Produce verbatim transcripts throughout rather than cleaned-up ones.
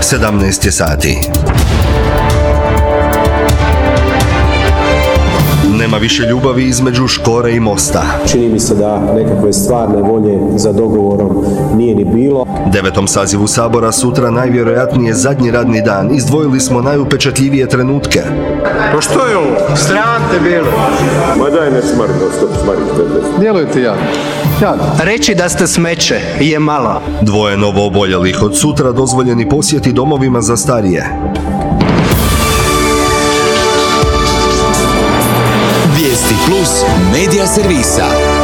sedamnaest je sati. Nema više ljubavi između Škore i Mosta. Čini mi se da nekakve stvarne volje za dogovorom nije ni bilo. Devetom sazivu Sabora sutra najvjerojatnije zadnji radni dan. Izdvojili smo najupečatljivije trenutke. Pa što je ovo? Sram te bilo. Ma daj ne smrdo, stop smrdo. Djelujte jadno. Jadno. Reći da ste smeće je malo. Dvoje novo oboljelih od sutra dozvoljeni posjeti domovima za starije. Vijesti plus medija servisa.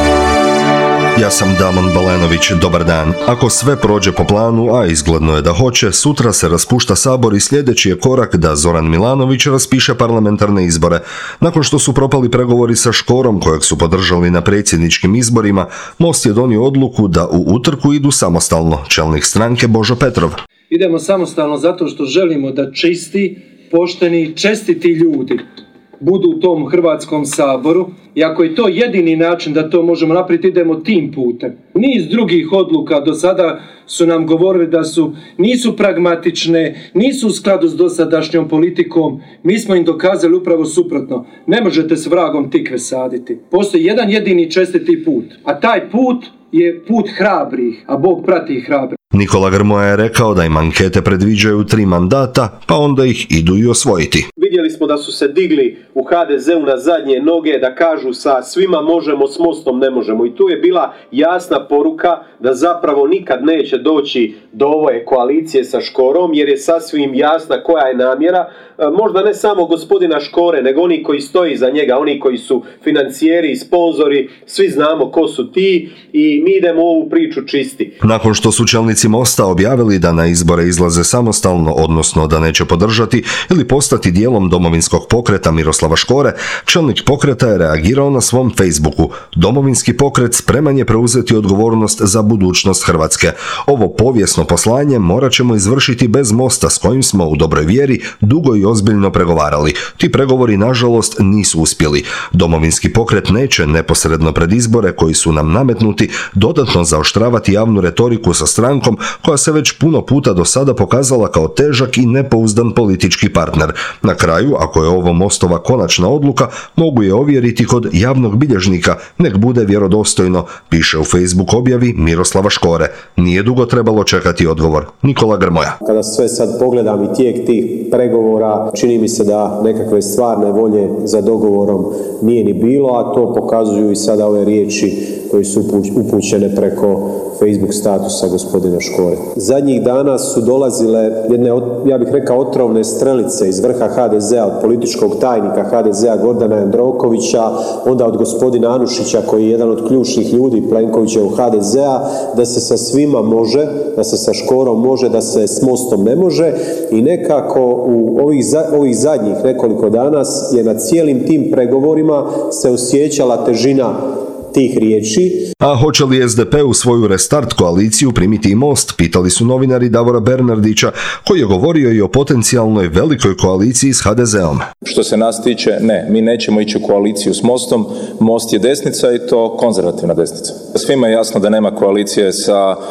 Ja sam Damon Balenović, dobar dan. Ako sve prođe po planu, a izgledno je da hoće, sutra se raspušta Sabor i sljedeći je korak da Zoran Milanović raspiše parlamentarne izbore. Nakon što su propali pregovori sa Škorom, kojeg su podržali na predsjedničkim izborima, Most je donio odluku da u utrku idu samostalno. Čelnik stranke Božo Petrov. Idemo samostalno zato što želimo da čisti, pošteni, čestiti ljudi budu u tom Hrvatskom saboru i ako je to jedini način da to možemo napraviti, idemo tim putem. Niz drugih odluka do sada su nam govorili da su, nisu pragmatične, nisu u skladu s dosadašnjom politikom. Mi smo im dokazali upravo suprotno. Ne možete s vragom tikve saditi. Postoji jedan jedini čestiti put, a taj put je put hrabrih, a Bog prati hrabrih. Nikola Grmoja je rekao da im ankete predviđaju tri mandata, pa onda ih idu i osvojiti. Vidjeli smo da su se digli u ha de zeu na zadnje noge da kažu sa svima možemo, s Mostom ne možemo. I tu je bila jasna poruka da zapravo nikad neće doći do ove koalicije sa Škorom, jer je sasvim jasna koja je namjera. Možda ne samo gospodina Škore, nego oni koji stoji iza njega, oni koji su financijeri i sponzori, svi znamo ko su ti i mi idemo ovu priču čisti. Nakon što su čelnici Mosta objavili da na izbore izlaze samostalno, odnosno da neće podržati ili postati dijelom domovinskog pokreta Miroslava Škore, čelnik pokreta je reagirao na svom Facebooku. Domovinski pokret spreman je preuzeti odgovornost za budućnost Hrvatske. Ovo povijesno poslanje morat ćemo izvršiti bez Mosta, s kojim smo u dobroj vjeri dugo i ozbiljno pregovarali. Ti pregovori, nažalost, nisu uspjeli. Domovinski pokret neće neposredno pred izbore koji su nam nametnuti dodatno zaoštravati javnu retoriku sa strankom koja se već puno puta do sada pokazala kao težak i nepouzdan politički partner. Na kraju, ako je ovo Mostova konačna odluka, mogu je ovjeriti kod javnog bilježnika, nek bude vjerodostojno, piše u Facebook objavi Miroslava Škore. Nije dugo trebalo čekati odgovor. Nikola Grmoja. Kada sve sad pogledam i tijek tih pregovora, čini mi se da nekakve stvarne volje za dogovorom nije ni bilo, a to pokazuju i sada ove riječi koje su upućene preko Facebook statusa gospodina Škore. Zadnjih dana su dolazile jedne, ja bih rekao, otrovne strelice iz vrha ha de zea, od političkog tajnika ha de zea Gordana Jandrokovića, onda od gospodina Anušića koji je jedan od ključnih ljudi Plenkovićevog ha de zea, da se sa svima može, da se sa Škorom može, da se s Mostom ne može i nekako u ovih, ovih zadnjih nekoliko dana je na cijelim tim pregovorima se osjećala težina tih riječi. A hoće li es de pe u svoju restart koaliciju primiti i Most, pitali su novinari Davora Bernardića, koji je govorio i o potencijalnoj velikoj koaliciji s ha de zeom. Što se nas tiče, ne, mi nećemo ići u koaliciju s Mostom. Most je desnica i to konzervativna desnica. Svima je jasno da nema koalicije sa uh,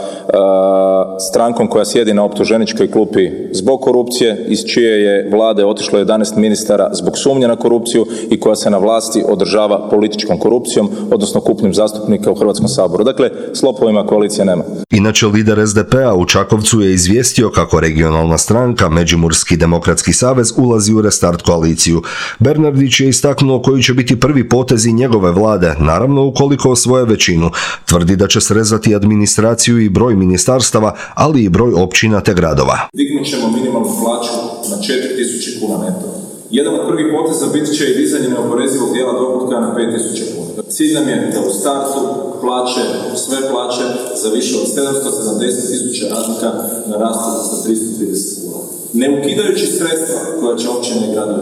strankom koja sjedi na optuženičkoj klupi zbog korupcije, iz čije je vlade otišlo jedanaest ministara zbog sumnje na korupciju i koja se na vlasti održava političkom korupcijom, odnosno kupnjom zastupnika u Hrvatskom saboru. Dakle, s lopovima koalicija nema. Inače, lider es de pea u Čakovcu je izvijestio kako regionalna stranka Međimurski demokratski savez ulazi u restart koaliciju. Bernardić je istaknuo koji će biti prvi potezi njegove vlade, naravno ukoliko osvoje većinu. Tvrdi da će srezati administraciju i broj ministarstava, ali i broj općina te gradova. Dignut ćemo minimalnu plaću na četiri tisuće kuna neto. Jedan od prvih poteza bit će i dizanje neoporezivog dijela dohotka na pet tisuća kuna. Cilj nam je da u startu plaće, sve plaće za više od sedamsto sedamdeset tisuća radnika narastu za tristo trideset kuna. Ne ukidajući sredstva koja će općine i gradove imati.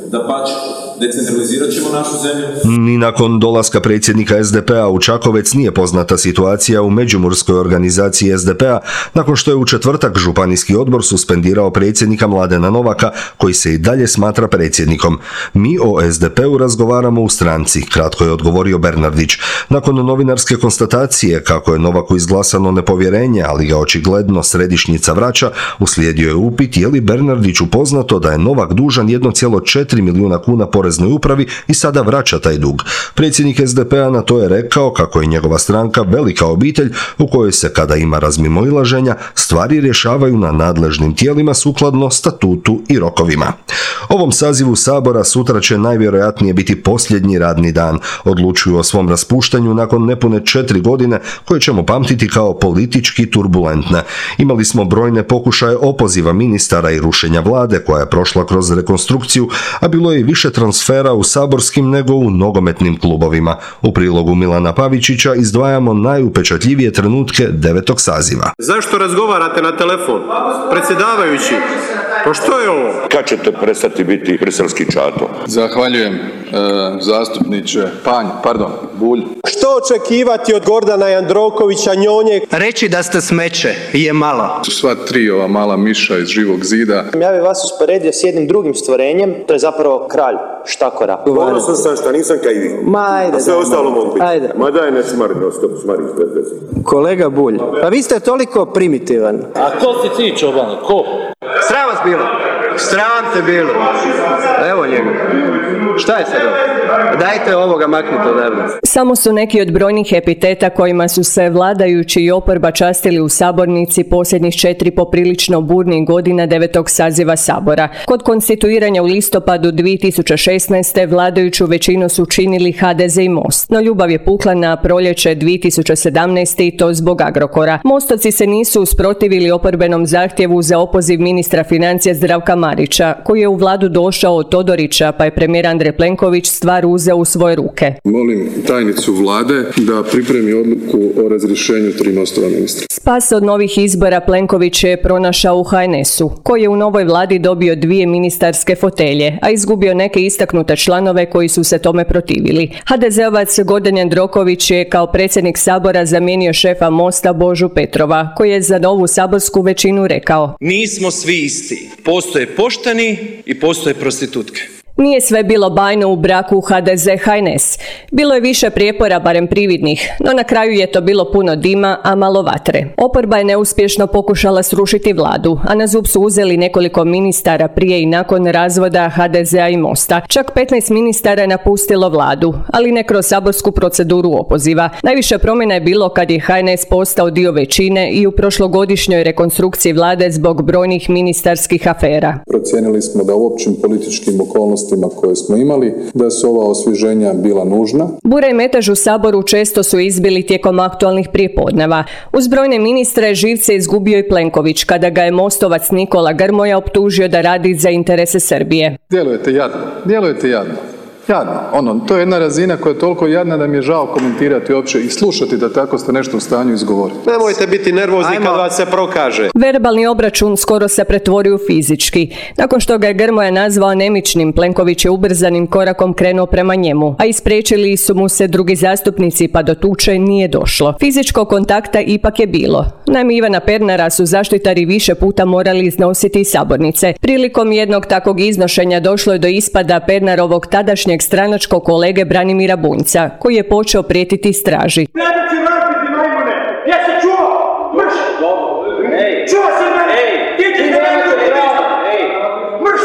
Da pače, decentralizirat ćemo našu zemlju. Ni nakon dolaska predsjednika es de pe a u Čakovec nije poznata situacija u međimurskoj organizaciji es de pe a nakon što je u četvrtak županijski odbor suspendirao predsjednika Mladena Novaka koji se i dalje smatra predsjednikom. Mi o es de pe u razgovaramo u stranci, kratko je odgovorio Bernardić. Nakon novinarske konstatacije kako je Novaku izglasano nepovjerenje, ali ga očigledno središnjica vraća, uslijedio je upit je li Bernardiću poznato da je Novak dužan jedan zarez četiri milijuna kuna poreznoj upravi i sada vraća taj dug. Predsjednik es de pe a na to je rekao kako je njegova stranka velika obitelj u kojoj se kada ima razmimoilaženja stvari rješavaju na nadležnim tijelima sukladno statutu i rokovima. Ovom sazivu Sabora sutra će najvjerojatnije biti posljednji radni dan. Odlučuju o svom raspuštanju nakon nepune četiri godine koje ćemo pamtiti kao politički turbulentne. Imali smo brojne pokušaje opoziva ministara i rušenja vlade koja je prošla kroz rekonstrukciju, a bilo je i više transfera u saborskim nego u nogometnim klubovima. U prilogu Milana Pavičića izdvajamo najupečatljivije trenutke devetog saziva. Zašto razgovarate na telefon? Predsjedavajući, pa što je ovo? Kad ćete prestati biti briselski čato? Zahvaljujem, e, zastupniče Panj, pardon, Bulj. Što očekivati od Gordana Jandrokovića, Njonje? Reći da ste smeće je malo. Su sva tri ova mala miša iz Živog zida. Ja bih vas usporedio s jednim drugim stvorenjem, to je zapravo kralj štakora. Ponosan sam šta nisam kaj vi. Ma ajde. A sve daj, ostalo mogu biti. Ajde. Ma daj ne smari, no stop, smari. Kolega Bulj, pa vi ste toliko primitivan. A ko si ti, čobane, ko? Sram vas bilo. Sram te bilo. Evo njega. Šta je sad ovo? Dajte ovoga maknite odavde. Samo su neki od brojnih epiteta kojima su se vladajući i oporba častili u sabornici posljednjih četiri poprilično burnih godina devetog saziva Sabora. Kod konstituiranja u listopadu dvije tisuće šesnaeste. vladajuću većinu su činili ha de ze i Most, no ljubav je pukla na proljeće dvije tisuće sedamnaeste. i to zbog Agrokora. Mostovci se nisu usprotivili oporbenom zahtjevu za opoziv ministra financija Zdravka Marića, koji je u vladu došao od Todorića, pa je premijer Andrej Plenković stvar uzeo u svoje ruke. Molim tajnicu vlade da pripremi odluku o razrješenju tri Mostova ministra. Spas od novih izbora Plenković je pronašao u ha en esu, koji je u novoj vladi dobio dvije ministarske fotelje, a izgubio neke istaknute članove koji su se tome protivili. ha de zeovac Gordan Jandroković je kao predsjednik Sabora zamijenio šefa Mosta Božu Petrova, koji je za novu saborsku većinu rekao: nismo svi isti. Postoje pošteni i postoje prostitutke. Nije sve bilo bajno u braku ha de ze ha en es. Bilo je više prijepora, barem prividnih, no na kraju je to bilo puno dima, a malo vatre. Oporba je neuspješno pokušala srušiti vladu, a na zub su uzeli nekoliko ministara prije i nakon razvoda ha de zea i Mosta. Čak petnaest ministara je napustilo vladu, ali ne kroz saborsku proceduru opoziva. Najviše promjena je bilo kad je ha en es postao dio većine i u prošlogodišnjoj rekonstrukciji vlade zbog brojnih ministarskih afera. Procijenili smo da u općim političkim okolnostima koje smo imali, da su ova osvježenja bila nužna. Bura i metež u Saboru često su izbili tijekom aktualnih prijepodneva. Uz brojne ministre živce izgubio i Plenković, kada ga je mostovac Nikola Grmoja optužio da radi za interese Srbije. Djelujete jadno, djelujete jadno. Jadno, ono, to je jedna razina koja je toliko jadna da mi je žao komentirati uopće i slušati da tako ste nešto u stanju izgovoriti. Nemojte biti nervozni Ajmo. kad vas se prokaže. Verbalni obračun skoro se pretvorio u fizički. Nakon što ga je Grmoja nazvao anemičnim, Plenković je ubrzanim korakom krenuo prema njemu, a ispriječili su mu se drugi zastupnici, pa do tuče nije došlo. Fizičkog kontakta ipak je bilo. Naime, Ivana Pernara su zaštitari više puta morali iznositi iz sabornice. Prilikom jednog takvog iznošenja došlo je do ispada Pernarovog tadašnjeg stranačkog kolege Branimira Bunjca, koji je počeo prijetiti straži. Nemoći vratiti majmune! Ja se čuva! Mrš! Čuva se mene! Ti ćeš se vratiti! Mrš!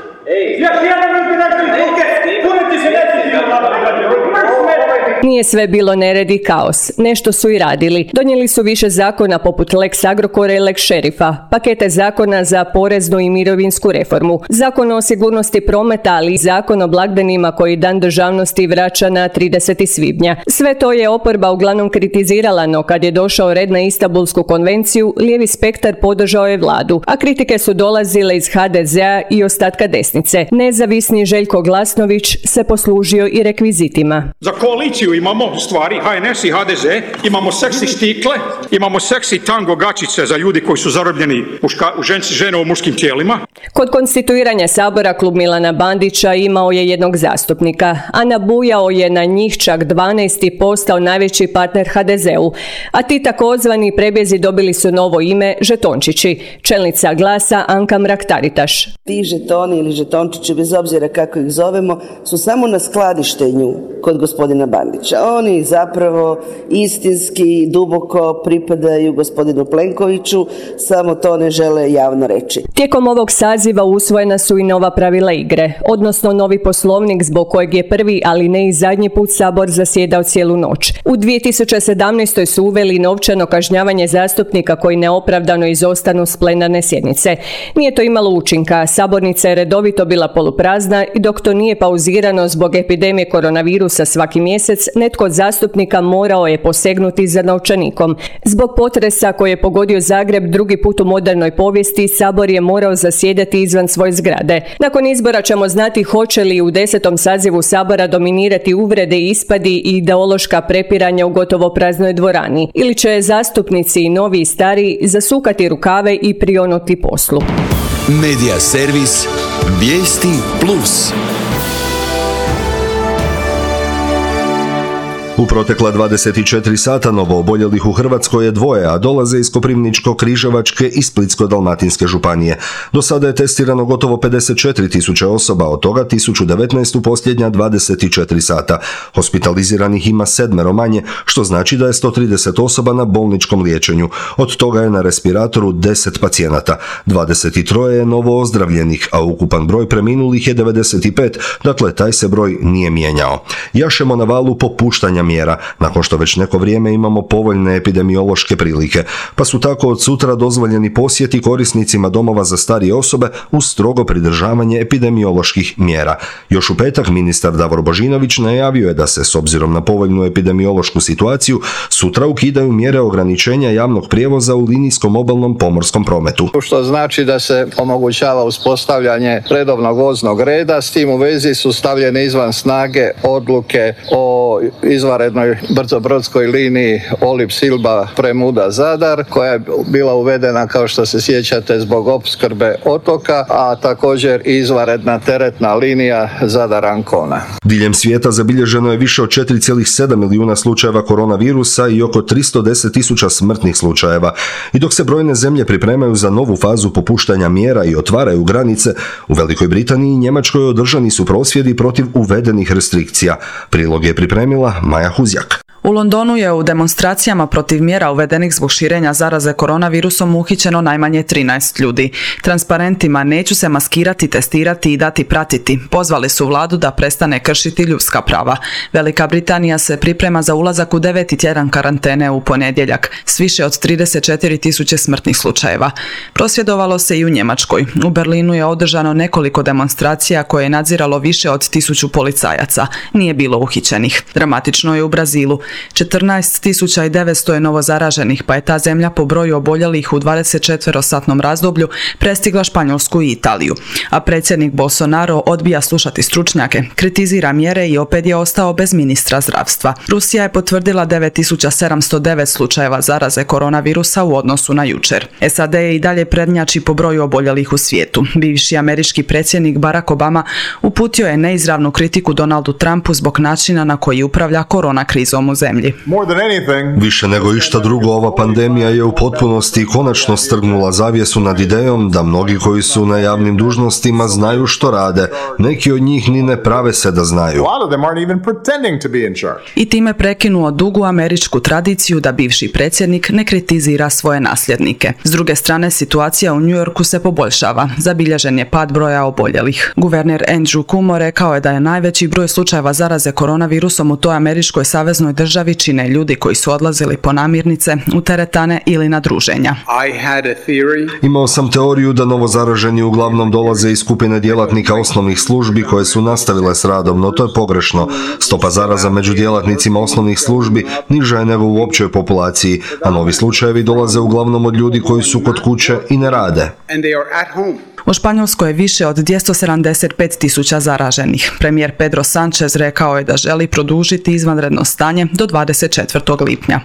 Ja ti jedan ljudi našli ruke! Puno ti se neći! Nije sve bilo nered i kaos. Nešto su i radili. Donijeli su više zakona poput Lex Agrokora i Lex Šerifa, pakete zakona za poreznu i mirovinsku reformu, zakon o sigurnosti prometa, ali i zakon o blagdanima koji Dan državnosti vraća na trideseti svibnja. Sve to je oporba uglavnom kritizirala, no kad je došao red na Istanbulsku konvenciju, lijevi spektar podržao je vladu, a kritike su dolazile iz ha de zea i ostatka desnice. Nezavisni Željko Glasnović se poslužio i rekvizitima. Za koaliciju imamo stvari, H N S i H D Z, imamo seksi štikle, imamo seksi tango gačice za ljudi koji su zarobljeni muška, u ženci, žene u muškim tijelima. Kod konstituiranja Sabora klub Milana Bandića imao je jednog zastupnika, a nabujao je na njih čak dvanaest i postao najveći partner ha de zeu, a ti takozvani prebjezi dobili su novo ime žetončići. Čelnica Glasa Anka Mrak-Taritaš. Ti žetoni ili žetončići, bez obzira kako ih zovemo, su samo na skladištenju kod gospodina Bandića. Oni zapravo istinski, duboko pripadaju gospodinu Plenkoviću, samo to ne žele javno reći. Tijekom ovog saziva usvojena su i nova pravila igre, odnosno novi poslovnik zbog kojeg je prvi, ali ne i zadnji put Sabor zasjedao cijelu noć. U dvije tisuće sedamnaestoj su uveli novčano kažnjavanje zastupnika koji neopravdano izostanu s plenarne sjednice. Nije to imalo učinka, sabornica je redovito bila poluprazna i dok to nije pauzirano zbog epidemije koronavirusa svaki mjesec, netko od zastupnika morao je posegnuti za novčanikom. Zbog potresa koji je pogodio Zagreb drugi put u modernoj povijesti, Sabor je morao zasjedati izvan svoje zgrade. Nakon izbora ćemo znati hoće li u desetom sazivu Sabora dominirati uvrede, ispadi i ideološka prepiranja u gotovo praznoj dvorani, ili će zastupnici i novi i stari zasukati rukave i prionuti poslu. Medija servis Vijesti plus. U protekla dvadeset četiri sata novooboljelih u Hrvatskoj je dvoje, a dolaze iz Koprivničko-križevačke i Splitsko-dalmatinske županije. Do sada je testirano gotovo pedeset četiri tisuće osoba, od toga tisuću devetnaest u posljednja dvadeset četiri sata. Hospitaliziranih ima sedmero manje, što znači da je sto trideset osoba na bolničkom liječenju. Od toga je na respiratoru deset pacijenata. dvadeset tri je novo ozdravljenih, a ukupan broj preminulih je devedeset pet, dakle taj se broj nije mijenjao. Jašemo na valu popuštanja mjera, nakon što već neko vrijeme imamo povoljne epidemiološke prilike, pa su tako od sutra dozvoljeni posjeti korisnicima domova za starije osobe uz strogo pridržavanje epidemioloških mjera. Još u petak ministar Davor Božinović najavio je da se, s obzirom na povoljnu epidemiološku situaciju, sutra ukidaju mjere ograničenja javnog prijevoza u linijskom obalnom pomorskom prometu. Što znači da se omogućava uspostavljanje redovnog voznog reda, s tim u vezi su stavljene izvan snage odluke o izvanrednoj brzobrodskoj liniji Olib-Silba Premuda-Zadar, koja je bila uvedena, kao što se sjećate, zbog opskrbe otoka, a također i izvanredna teretna linija Zadar-Ancona. Diljem svijeta zabilježeno je više od četiri zarez sedam milijuna slučajeva koronavirusa i oko tristo deset tisuća smrtnih slučajeva. I dok se brojne zemlje pripremaju za novu fazu popuštanja mjera i otvaraju granice, u Velikoj Britaniji i Njemačkoj održani su prosvjedi protiv uvedenih restrikcija. Prilog je pripremila Maja Huzjak. U Londonu je u demonstracijama protiv mjera uvedenih zbog širenja zaraze koronavirusom uhićeno najmanje trinaest ljudi. Transparentima "neću se maskirati, testirati i dati pratiti" pozvali su vladu da prestane kršiti ljudska prava. Velika Britanija se priprema za ulazak u deveti tjedan karantene u ponedjeljak s više od trideset četiri tisuće smrtnih slučajeva. Prosvjedovalo se i u Njemačkoj. U Berlinu je održano nekoliko demonstracija koje je nadziralo više od tisuću policajaca. Nije bilo uhićenih. Dramatično je u Brazilu. četrnaest tisuća devetsto je novo zaraženih, pa je ta zemlja po broju oboljelih u dvadesetčetverosatnom razdoblju prestigla Španjolsku i Italiju. A predsjednik Bolsonaro odbija slušati stručnjake, kritizira mjere i opet je ostao bez ministra zdravstva. Rusija je potvrdila devet tisuća sedamsto devet slučajeva zaraze koronavirusa u odnosu na jučer. S A D je i dalje prednjači po broju oboljelih u svijetu. Bivši američki predsjednik Barack Obama uputio je neizravnu kritiku Donaldu Trumpu zbog načina na koji upravlja korona krizom u zemlji. Više nego išta drugo, ova pandemija je u potpunosti i konačno strgnula zavjesu nad idejom da mnogi koji su na javnim dužnostima znaju što rade. Neki od njih ni ne prave se da znaju. I time prekinuo dugu američku tradiciju da bivši predsjednik ne kritizira svoje nasljednike. S druge strane, situacija u New Yorku se poboljšava. Zabilježen je pad broja oboljelih. Guverner Andrew Cuomo rekao je da je najveći broj slučajeva zaraze koronavirusom u toj američkoj saveznoj državi čine ljudi koji su odlazili po namirnice, u teretane ili na druženja. Imao sam teoriju da novozaraženi uglavnom dolaze iz skupine djelatnika osnovnih službi koje su nastavile s radom, no to je pogrešno. Stopa zaraza među djelatnicima osnovnih službi niža je nego u općoj populaciji, a novi slučajevi dolaze uglavnom od ljudi koji su kod kuće i ne rade. U Španjolskoj je više od dvjesto sedamdeset pet tisuća zaraženih. Premijer Pedro Sánchez rekao je da želi produžiti izvanredno stanje do dvadeset četvrtog lipnja.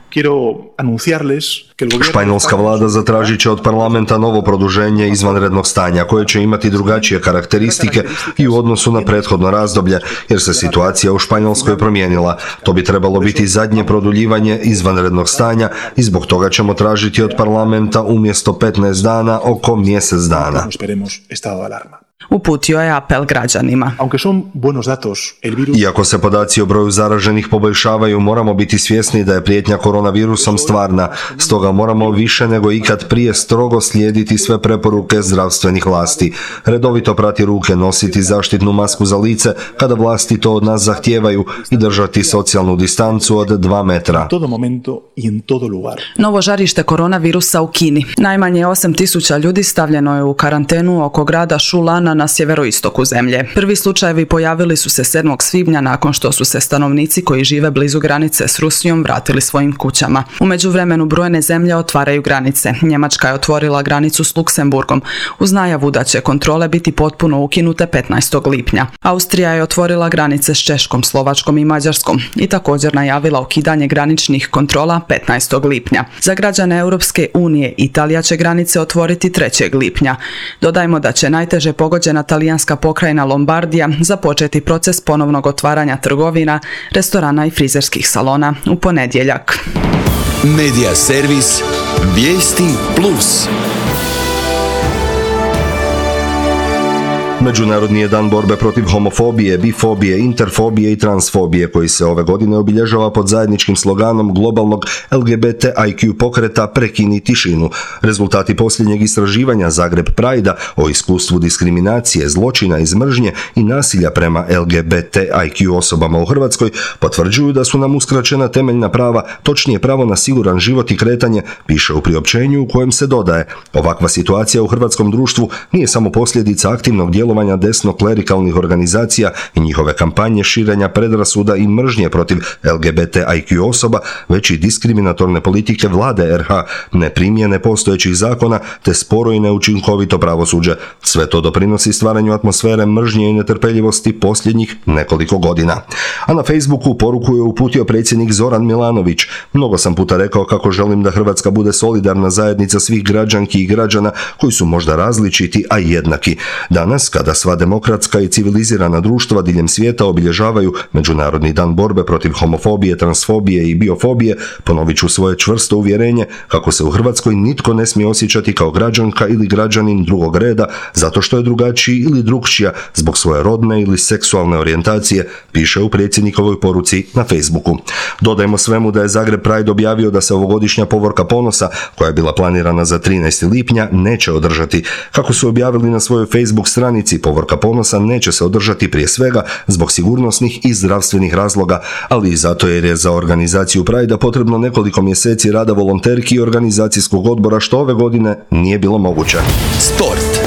Španjolska vlada zatražit će od parlamenta novo produženje izvanrednog stanja koje će imati drugačije karakteristike i u odnosu na prethodno razdoblje, jer se situacija u Španjolskoj promijenila. To bi trebalo biti zadnje produljivanje izvanrednog stanja i zbog toga ćemo tražiti od parlamenta umjesto petnaest dana oko mjesec dana. Uputio je apel građanima. Iako se podaci o broju zaraženih poboljšavaju, moramo biti svjesni da je prijetnja koronavirusom stvarna, stoga moramo više nego ikad prije strogo slijediti sve preporuke zdravstvenih vlasti. Redovito prati ruke, nositi zaštitnu masku za lice kada vlasti to od nas zahtijevaju i držati socijalnu distancu od dva metra. Novo žarište koronavirusa u Kini. Najmanje osam tisuća ljudi stavljeno je u karantenu oko grada Šulana na sjeveroistoku zemlje. Prvi slučajevi pojavili su se sedmog svibnja nakon što su se stanovnici koji žive blizu granice s Rusijom vratili svojim kućama. U međuvremenu brojne zemlje otvaraju granice. Njemačka je otvorila granicu s Luksemburgom uz najavu da će kontrole biti potpuno ukinute petnaestog lipnja. Austrija je otvorila granice s Češkom, Slovačkom i Mađarskom i također najavila ukidanje graničnih kontrola petnaestog lipnja. Za građane Europske unije Italija će granice otvoriti trećeg lipnja. Dodajmo da će najteže pogođena talijanska pokrajina Lombardija započeti proces ponovnog otvaranja trgovina, restorana i frizerskih salona u ponedjeljak. Medija servis Vijesti plus. Međunarodni je dan borbe protiv homofobije, bifobije, interfobije i transfobije koji se ove godine obilježava pod zajedničkim sloganom globalnog L G B T I Q pokreta Prekini tišinu. Rezultati posljednjeg istraživanja Zagreb Pride-a o iskustvu diskriminacije, zločina iz mržnje i nasilja prema L G B T I Q osobama u Hrvatskoj potvrđuju da su nam uskraćena temeljna prava, točnije pravo na siguran život i kretanje, piše u priopćenju u kojem se dodaje: ovakva situacija u hrvatskom društvu nije samo posljedica aktivnog djelovanja desno-klerikalnih organizacija i njihove kampanje širenja predrasuda i mržnje protiv L G B T I Q osoba, već i diskriminatorne politike vlade R H, neprimjene postojećih zakona te sporo i neučinkovito pravosuđe. Sve to doprinosi stvaranju atmosfere mržnje i netrpeljivosti posljednjih nekoliko godina. A na Facebooku poruku je uputio predsjednik Zoran Milanović: mnogo sam puta rekao kako želim da Hrvatska bude solidarna zajednica svih građanki i građana koji su možda različiti, a jednaki. Danas, kada sva demokratska i civilizirana društva diljem svijeta obilježavaju Međunarodni dan borbe protiv homofobije, transfobije i biofobije, ponovit ću svoje čvrsto uvjerenje kako se u Hrvatskoj nitko ne smije osjećati kao građanka ili građanin drugog reda zato što je drugačiji ili drukčija zbog svoje rodne ili seksualne orijentacije, piše u predsjednikovoj poruci na Facebooku. Dodajmo svemu da je Zagreb Pride objavio da se ovogodišnja povorka ponosa, koja je bila planirana za trinaesti lipnja, neće održati. Kako su objavili na svojoj Facebook stranici, povorka ponosa neće se održati prije svega zbog sigurnosnih i zdravstvenih razloga, ali i zato jer je za organizaciju Pride-a potrebno nekoliko mjeseci rada volonterki i organizacijskog odbora, što ove godine nije bilo moguće. Sport.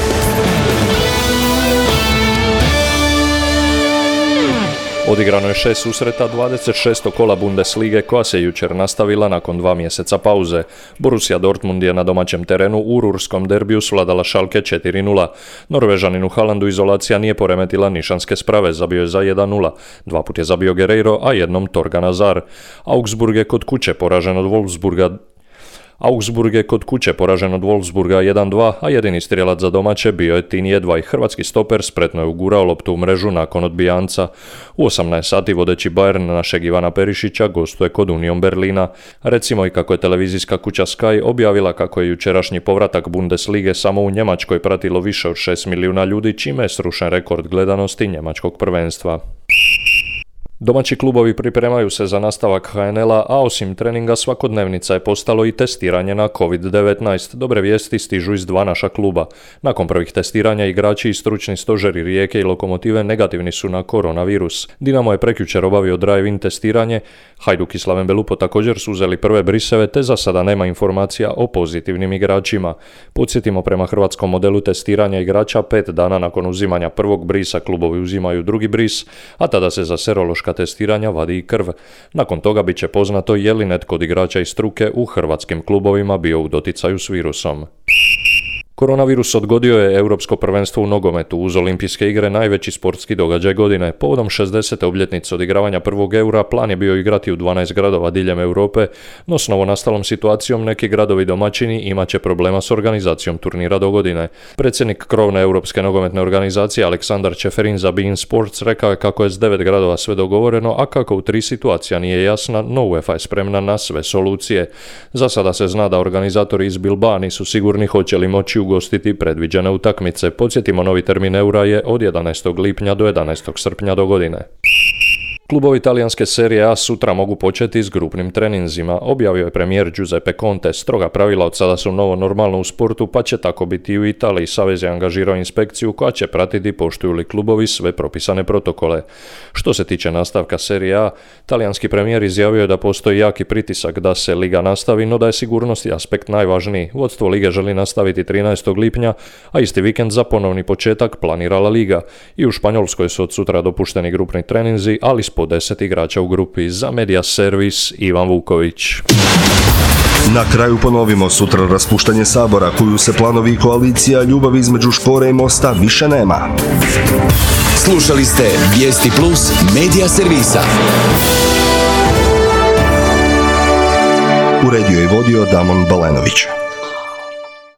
Odigrano je šest susreta dvadeset šestog kola Bundeslige koja se jučer nastavila nakon dva mjeseca pauze. Borussia Dortmund je na domaćem terenu u rurskom derbiju svladala Schalke četiri nula. Norvežaninu Haalandu izolacija nije poremetila nišanske sprave, zabio je za jedan nula. Dva put je zabio Guerreiro, a jednom Torgan Hazard. Augsburg je kod kuće poražen od Wolfsburga Augsburg je kod kuće poražen od Wolfsburga jedan dva, a jedini strijelac za domaće bio je Tin Jedvaj. Hrvatski stoper spretno je ugurao loptu u mrežu nakon odbijanca. U osamnaest sati vodeći Bayern našeg Ivana Perišića gostuje kod Union Berlina. Recimo i kako je televizijska kuća Sky objavila kako je jučerašnji povratak Bundeslige samo u Njemačkoj pratilo više od šest milijuna ljudi, čime je srušen rekord gledanosti njemačkog prvenstva. Domaći klubovi pripremaju se za nastavak H N L-a, a osim treninga svakodnevnica je postalo i testiranje na kovid devetnaest. Dobre vijesti stižu iz dva naša kluba. Nakon prvih testiranja igrači i stručni stožeri Rijeke i Lokomotive negativni su na koronavirus. Dinamo je prekjučer obavio drive-in testiranje, Hajduk i Slaven Belupo također su uzeli prve briseve, te za sada nema informacija o pozitivnim igračima. Podsjetimo, prema hrvatskom modelu testiranja igrača pet dana nakon uzimanja prvog brisa klubovi uzimaju drugi bris, a tada se za serološka testiranja vadi i krv. Nakon toga bit će poznato je li netko od igrača iz struke u hrvatskim klubovima bio u doticaju s virusom. Koronavirus odgodio je Europsko prvenstvo u nogometu uz Olimpijske igre, najveći sportski događaj godine. Povodom šezdesete obljetnice odigravanja prvog eura plan je bio igrati u dvanaest gradova diljem Europe, no s novonastalom situacijom neki gradovi domaćini imat će problema s organizacijom turnira do godine. Predsjednik krovne Europske nogometne organizacije Aleksandar Čeferin za beIN Sports rekao je kako je s devet gradova sve dogovoreno, a kako u tri situacija nije jasna, no UEFA je spremna na sve solucije. Za sada se zna da organizatori iz Bilbao nisu sigurni hoće li moći ugostiti predviđene utakmice. Podsjetimo, novi termin eura je od jedanaestog lipnja do jedanaestog srpnja do godine. Klubovi talijanske serije A sutra mogu početi s grupnim treninzima. Objavio je premijer Giuseppe Conte. Stroga pravila od sada su novo normalno u sportu, pa će tako biti i u Italiji. Savez je angažirao inspekciju koja će pratiti poštuju li klubovi sve propisane protokole. Što se tiče nastavka serije A, talijanski premijer izjavio je da postoji jaki pritisak da se liga nastavi, no da je sigurnosni aspekt najvažniji. Vodstvo lige želi nastaviti trinaestog lipnja, a isti vikend za ponovni početak planirala liga. I u Španjolskoj su od sutra dopušteni grupni treninzi, ali po deset igrača u grupi. Za Media Servis Ivan Vuković. Na kraju ponovimo, sutra raspuštanje Sabora, koju se planovi i koalicija ljubavi između Škore i Mosta više nema. Slušali ste Vijesti Plus Media Servisa. Uredio i vodio Damon Balenović.